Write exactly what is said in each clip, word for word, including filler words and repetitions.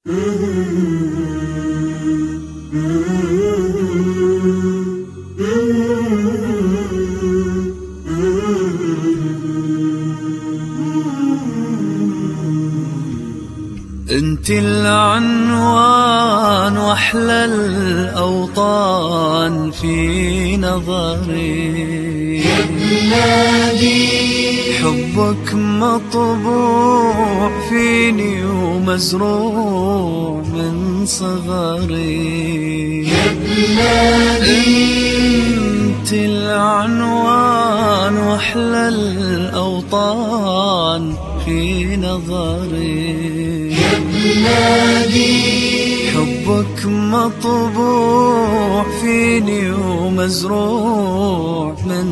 انت العنوان واحلى الاوطان في نظري يا بلادي، حبك مطبوع فيني ومزروع من صغري يا بلادي، انت العنوان واحلى الاوطان في نظري يا بلادي، حبك مطبوع فيني ومزروع من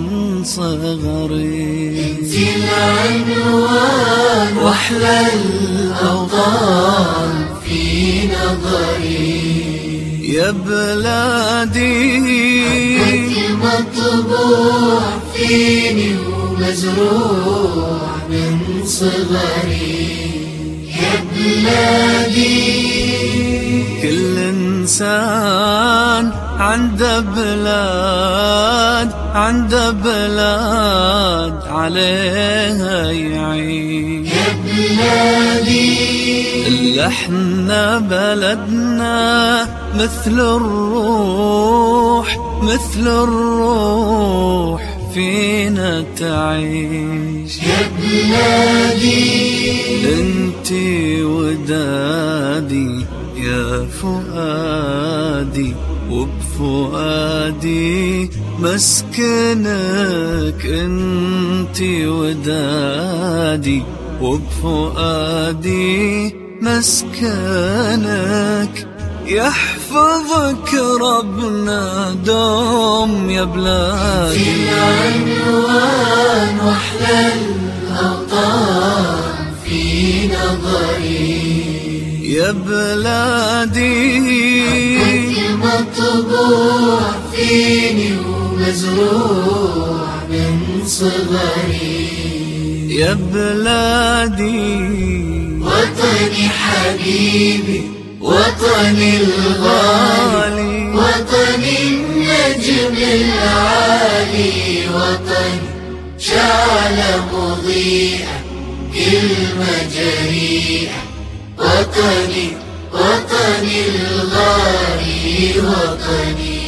صغري انت العنوان واحلى الاوطان في نظري يا بلادي، حبك مطبوع فيني ومزروع من صغري يا بلادي. كل إنسان عنده بلاد عنده بلاد عليها يعيش يا بلادي، إلا احنا بلدنا مثل الروح مثل الروح فينا تعيش يا بلادي، انتي ودادي يا فؤادي وبفؤادي مسكنك انتي ودادي وبفؤادي مسكنك يحفظك ربنا دوم يا بلادي. في العنوان واحلى الاوطان في نظري يا بلادي، حبك مطبوع فيني ومزروع من صغري يا بلادي، وطني حبيبي وطني الغالي، وطني النجم العالي، وطني شعلة مضيئة كلمة جريئة، وطني وطني الغالي وطني